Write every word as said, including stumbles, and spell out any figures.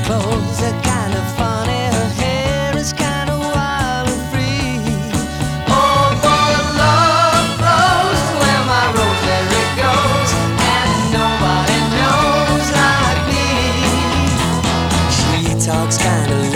clothes are kind of funny, her hair is kind of wild and free. Oh, for love flows where my rosary goes, and nobody knows like me. She talks kind of